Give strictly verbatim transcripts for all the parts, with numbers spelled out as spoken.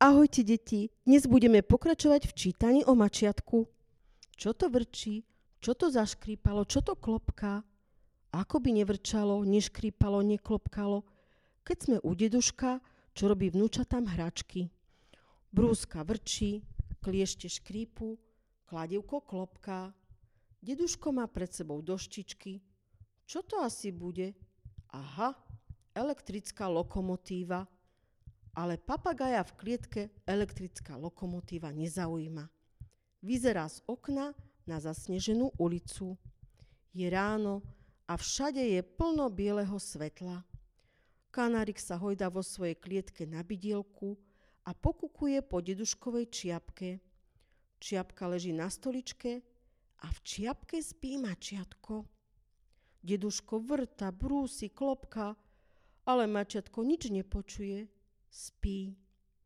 Ahojte, deti. Dnes budeme pokračovať v čítaní o mačiatku. Čo to vrčí? Čo to zaškrípalo? Čo to klopká? Ako by nevrčalo, neškrípalo, neklopkalo, keď sme u deduška, čo robí vnúčatám hračky. Brúska vrčí, kliešte škrípu, kladivko klopká. Deduško má pred sebou doštičky. Čo to asi bude? Aha, elektrická lokomotíva. Ale papagaja v klietke elektrická lokomotíva nezaujíma. Vyzerá z okna na zasneženú ulicu. Je ráno a všade je plno bieleho svetla. Kanárik sa hojda vo svojej klietke na bidielku a pokukuje po deduškovej čiapke. Čiapka leží na stoličke a v čiapke spí mačiatko. Deduško vrta, brúsi, klopka, ale mačiatko nič nepočuje. Spí.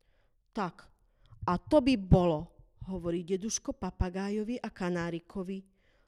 Tak, a to by bolo, hovorí deduško papagájovi a kanárikovi.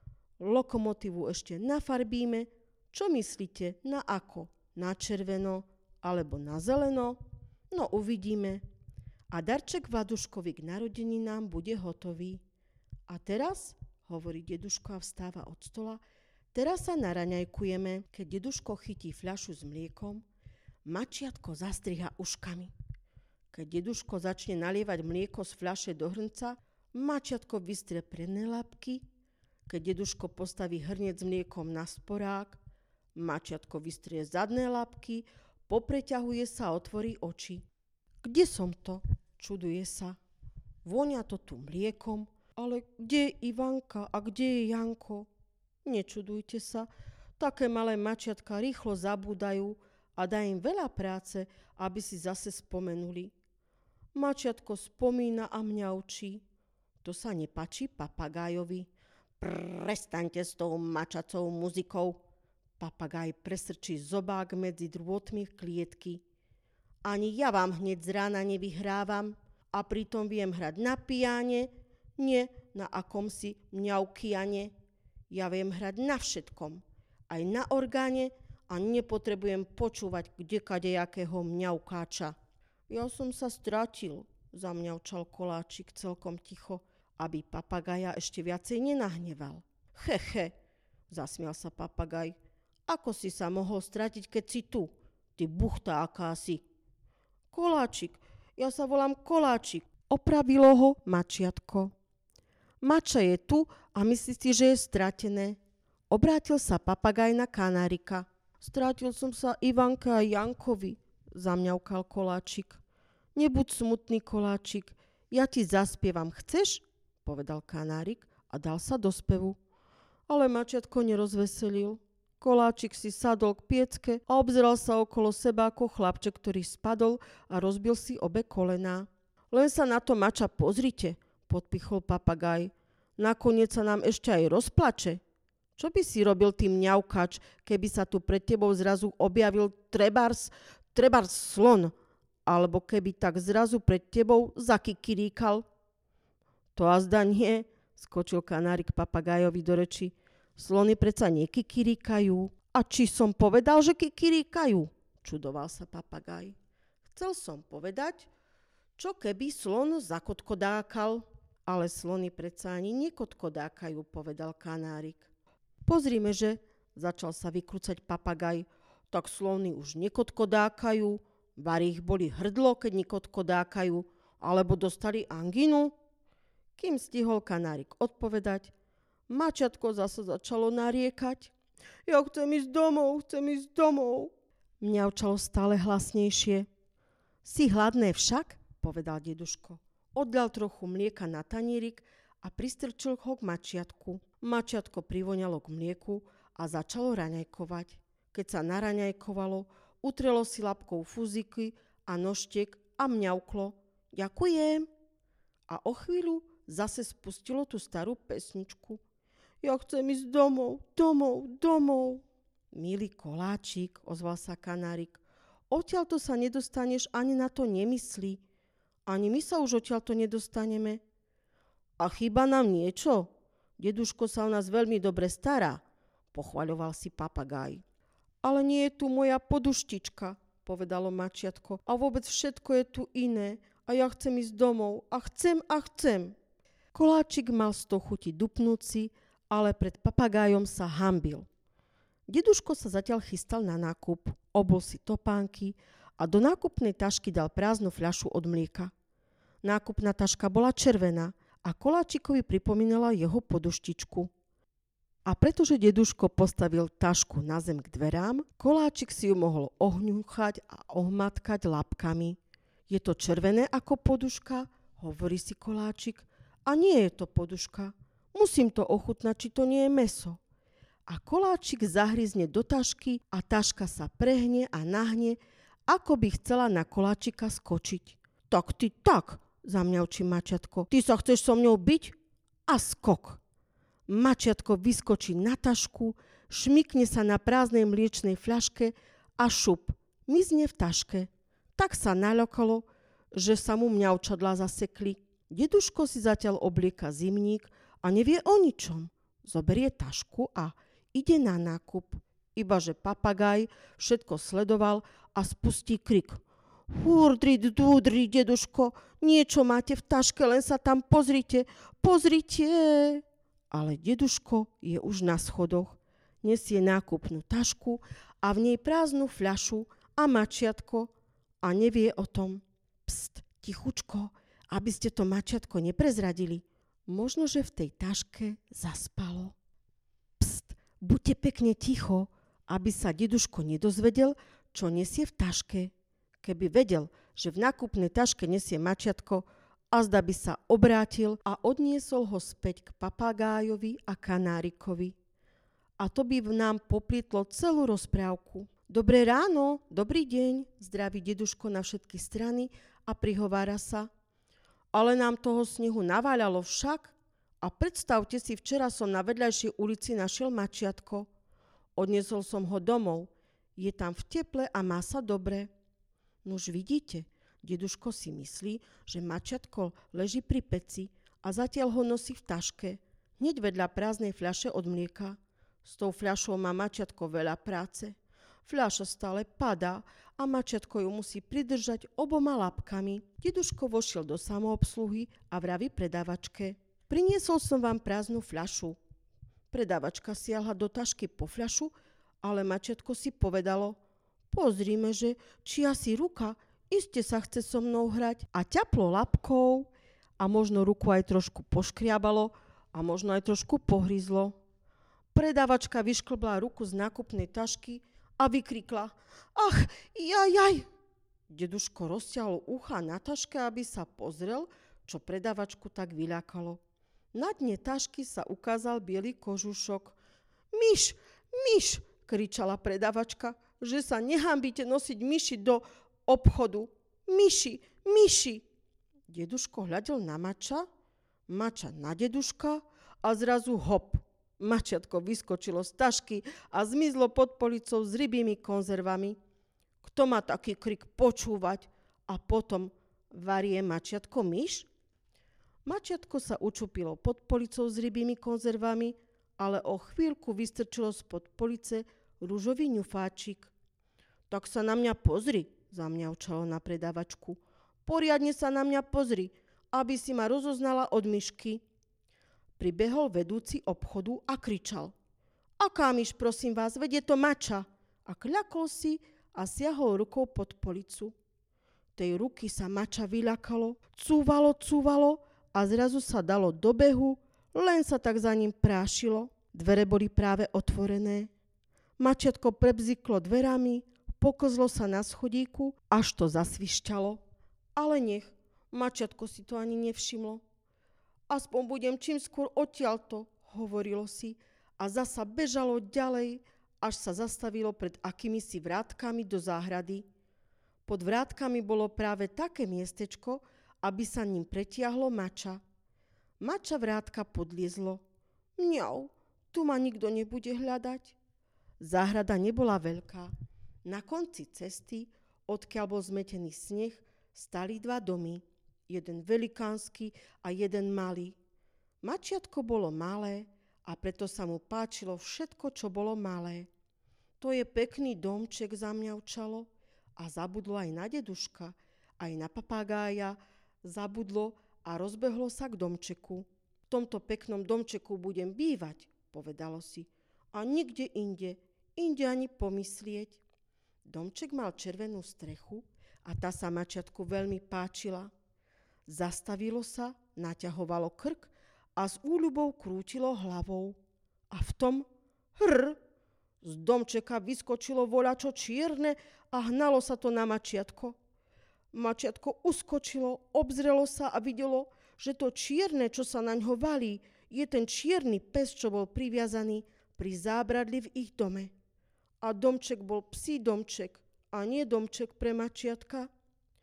Lokomotívu ešte nafarbíme. Čo myslíte, na ako? Na červeno alebo na zeleno? No uvidíme. A darček Vladuškovi k narodeninám bude hotový. A teraz, hovorí deduško a vstáva od stola, teraz sa naraňajkujeme. Keď deduško chytí fľašu s mliekom, mačiatko zastriha uškami. Keď deduško začne nalievať mlieko z fľaše do hrnca, mačiatko vystrie predné labky. Keď deduško postaví hrniec s mliekom na sporák, mačiatko vystrie zadné labky, popreťahuje sa a otvorí oči. Kde som to? Čuduje sa. Vonia to tu mliekom, ale kde je Ivanka a kde je Janko? Nečudujte sa, také malé mačiatka rýchlo zabúdajú a dá im veľa práce, aby si zase spomenuli. Mačiatko spomína a mňaučí. To sa nepáči papagájovi. Prestaňte s tou mačacou muzikou. Papagáj presrčí zobák medzi drôtmi klietky. Ani ja vám hneď z rána nevyhrávam a pritom viem hrať na piane, nie na akomsi mňaukiane. Ja viem hrať na všetkom, aj na orgáne, a nepotrebujem počúvať kdekadejakého mňaukáča. Ja som sa stratil, zamňaučal koláčik celkom ticho, aby papagaja ešte viacej nenahneval. Hehe, zasmial sa papagaj. Ako si sa mohol stratiť, keď si tu, ty buchta akási? Koláčik, ja sa volám Koláčik, opravilo ho mačiatko. Mača je tu a myslí si, že je stratené. Obrátil sa papagaj na kanárika. Strátil som sa Ivanke a Jankovi, zamňaukal Koláčik. Nebuď smutný, Koláčik, ja ti zaspievam, chceš? Povedal kanárik a dal sa do spevu. Ale mačiatko nerozveselil. Koláčik si sadol k piecke a obzeral sa okolo seba ako chlapček, ktorý spadol a rozbil si obe kolená. Len sa na to mača pozrite, podpichol papagaj. Nakoniec sa nám ešte aj rozplače. Čo by si robil ty mňaukač, keby sa tu pred tebou zrazu objavil trebárs, trebárs slon, alebo keby tak zrazu pred tebou zakikiríkal? To azda nie, skočil kanárik papagájovi do reči. Slony predsa nekikiríkajú. A či som povedal, že kikiríkajú? Čudoval sa papagaj. Chcel som povedať, čo keby slon zakotkodákal? Ale slony predsa ani nekotkodákajú, povedal kanárik. Pozrime, že, začal sa vykrúcať papagaj, tak slony už nekotkodákajú, vari ich boli hrdlo, keď nekotkodákajú, alebo dostali angínu? Kým stihol kanárik odpovedať, mačiatko zase začalo nariekať. Ja chcem ísť domov, chcem ísť domov. Mňaučalo stále hlasnejšie. Si hladné však, povedal deduško. Oddal trochu mlieka na tanierik a pristrčil ho k mačiatku. Mačiatko privoňalo k mlieku a začalo raňajkovať. Keď sa naraňajkovalo, utrelo si labkou fúziky a nožtek a mňauklo. Ďakujem. A o chvíľu zase spustilo tú starú pesničku. Ja chcem ísť domov, domov, domov. Milý Koláčik, ozval sa kanárik, odtiaľto sa nedostaneš, ani na to nemyslí. Ani my sa už odtiaľto nedostaneme. A chýba nám niečo? Deduško sa o nás veľmi dobre stará, pochvaľoval si papagaj. Ale nie je tu moja poduštička, povedalo mačiatko. A vôbec všetko je tu iné. a ja chcem ísť domov a chcem a chcem. Koláčik mal z toho chuti dupnúci, ale pred papagájom sa hanbil. Deduško sa zatiaľ chystal na nákup, obul si topánky a do nákupnej tašky dal prázdnu fľašu od mlieka. Nákupná taška bola červená a Koláčikovi pripomínala jeho poduštičku. A pretože deduško postavil tašku na zem k dverám, Koláčik si ju mohol ohňúchať a ohmatkať labkami. Je to červené ako poduška, hovorí si Koláčik, a nie je to poduška. Musím to ochutnať, či to nie je mäso. A Koláčik zahryzne do tašky a taška sa prehne a nahne, ako by chcela na Koláčika skočiť. Tak ty tak, zamňaučí mačiatko, ty sa chceš so mňou byť? A skok. Mačiatko vyskočí na tašku, šmykne sa na prázdnej mliečnej fľaške a šup, mizne v taške. Tak sa naľokalo, že sa mu mňaučadlá zasekli. Deduško si zatiaľ oblieka zimník a nevie o ničom. Zoberie tašku a ide na nákup. Ibaže papagaj všetko sledoval a spustí krik. Hurdri, dúdri, deduško, niečo máte v taške, len sa tam pozrite, pozrite. Ale deduško je už na schodoch, nesie nákupnú tašku a v nej prázdnu fľašu a mačiatko a nevie o tom. Pst, tichučko, aby ste to mačiatko neprezradili. Možno, že v tej taške zaspalo. Pst, buďte pekne ticho, aby sa deduško nedozvedel, čo nesie v taške. Keby vedel, že v nákupnej taške nesie mačiatko, azda by sa obrátil a odniesol ho späť k papagájovi a kanárikovi. A to by v nám poplietlo celú rozprávku. Dobré ráno, dobrý deň, zdraví deduško na všetky strany a prihovára sa. Ale nám toho snehu naváľalo však a predstavte si, včera som na vedľajšej ulici našiel mačiatko. Odniesol som ho domov. Je tam v teple a má sa dobre. Nuž vidíte, deduško si myslí, že mačiatko leží pri peci a zatiaľ ho nosí v taške, hneď vedľa prázdnej fľaše od mlieka. S tou fľašou má mačiatko veľa práce. Fľaša stále padá a mačiatko ju musí pridržať oboma labkami. Deduško vošiel do samoobsluhy a vraví predávačke. Priniesol som vám prázdnu fľašu. Predávačka siahla do tašky po fľašu, ale mačiatko si povedalo. Pozrime, že či asi ruka, iste sa chce so mnou hrať a ťaplo labkou a možno ruku aj trošku poškriabalo a možno aj trošku pohryzlo. Predávačka vyšklbla ruku z nákupnej tašky a vykrikla. Ach, jajaj! Deduško rozťahol ucha na taške, aby sa pozrel, čo predávačku tak vyľakalo. Na dne tašky sa ukázal biely kožušok. Myš, myš, kričala predávačka, že sa nehambíte nosiť myši do obchodu. Myši, myši. Deduško hľadel na mača, mača na deduška a zrazu hop. Mačiatko vyskočilo z tašky a zmizlo pod policou s rybými konzervami. Kto má taký krik počúvať? A potom varie mačiatko myš? Mačiatko sa učupilo pod policou s rybými konzervami, ale o chvíľku vystrčilo spod police ružový ňufáčik. Tak sa na mňa pozri, zamňaučalo na predávačku. Poriadne sa na mňa pozri, aby si ma rozoznala od myšky. Pribehol vedúci obchodu a kričal. Aká myš, prosím vás, vedie to mača. A kľakol si a siahol rukou pod policu. Tej ruky sa mača vyľakalo, cúvalo, cúvalo a zrazu sa dalo do behu, len sa tak za ním prášilo. Dvere boli práve otvorené. Mačiatko prebziklo dverami, pokozlo sa na schodíku, až to zasvišťalo. Ale nech, mačiatko si to ani nevšimlo. Aspoň budem čím skôr odtiaľto, hovorilo si a zasa bežalo ďalej, až sa zastavilo pred akýmisi vrátkami do záhrady. Pod vrátkami bolo práve také miestečko, aby sa ním pretiahlo mača. Mača vrátka podliezlo. Mňau, tu ma nikto nebude hľadať. Záhrada nebola veľká. Na konci cesty, odkiaľ bol zmetený sneh, stali dva domy. Jeden velikánsky a jeden malý. Mačiatko bolo malé a preto sa mu páčilo všetko, čo bolo malé. To je pekný domček, zamňaučalo a zabudlo aj na deduška, aj na papagája, zabudlo a rozbehlo sa k domčeku. V tomto peknom domčeku budem bývať, povedalo si. A nikde inde, inde ani pomyslieť. Domček mal červenú strechu a tá sa mačiatku veľmi páčila. Zastavilo sa, naťahovalo krk a s úľubou krútilo hlavou. A v tom hr, z domčeka vyskočilo voľačo čierne a hnalo sa to na mačiatko. Mačiatko uskočilo, obzrelo sa a videlo, že to čierne, čo sa na ňo valí, je ten čierny pes, čo bol priviazaný pri zábradli v ich dome. A domček bol psí domček a nie domček pre mačiatka.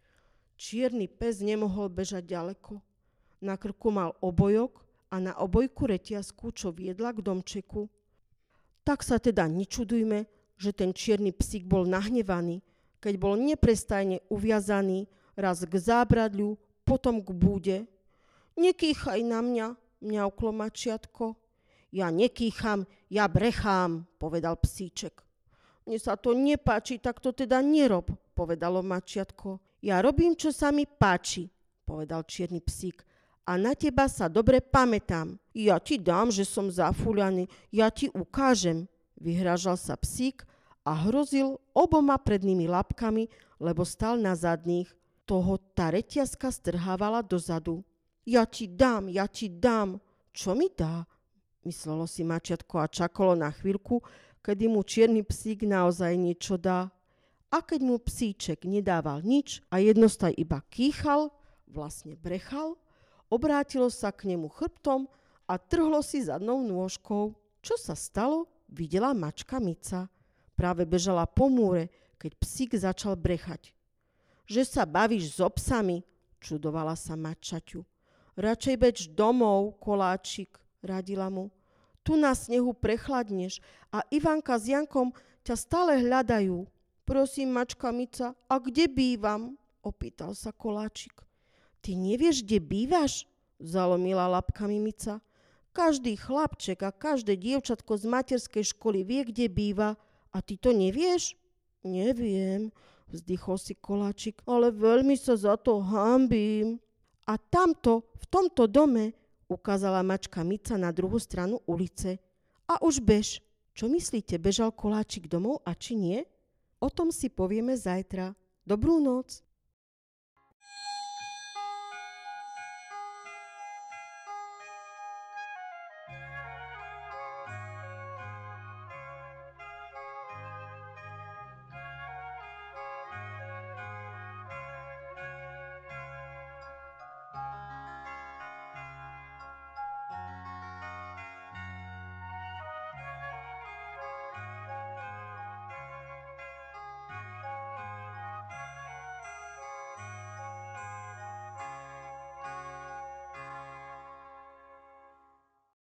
Čierny pes nemohol bežať ďaleko. Na krku mal obojok a na obojku reťazku, čo viedla k domčeku. Tak sa teda nečudujme, že ten čierny psík bol nahnevaný, keď bol neprestajne uviazaný raz k zábradľu, potom k búde. Nekýchaj na mňa, mňauklo mačiatko. Ja nekýcham, ja brechám, povedal psíček. Mne sa to nepáči, tak to teda nerob, povedalo mačiatko. Ja robím, čo sa mi páči, povedal čierny psík. A na teba sa dobre pamätám. Ja ti dám, že som zafúľaný, ja ti ukážem, vyhrážal sa psík a hrozil oboma prednými labkami, lebo stal na zadných. Toho tá reťazka strhávala dozadu. Ja ti dám, ja ti dám. Čo mi dá? Myslelo si mačiatko a čakalo na chvíľku, kedy mu čierny psík naozaj niečo dá. A keď mu psíček nedával nič a jednostaj iba kýchal, vlastne brechal, obrátilo sa k nemu chrbtom a trhlo si zadnou nôžkou. Čo sa stalo, videla mačka Mica. Práve bežala po múre, keď psík začal brechať. Že sa bavíš so psami, čudovala sa mačaťu. Radšej bež domov, koláčik, radila mu. Tu na snehu prechladneš a Ivanka s Jankom ťa stále hľadajú. Prosím, mačka Mica, a kde bývam? Opýtal sa koláčik. Ty nevieš, kde bývaš? Zalomila labkami Mica. Každý chlapček a každé dievčatko z materskej školy vie, kde býva. A ty to nevieš? Neviem, vzdychol si koláčik, ale veľmi sa za to hanbím. A tamto, v tomto dome, ukázala mačka Mica na druhú stranu ulice. A už bež. Čo myslíte, bežal koláčik domov a či nie? O tom si povieme zajtra. Dobrú noc.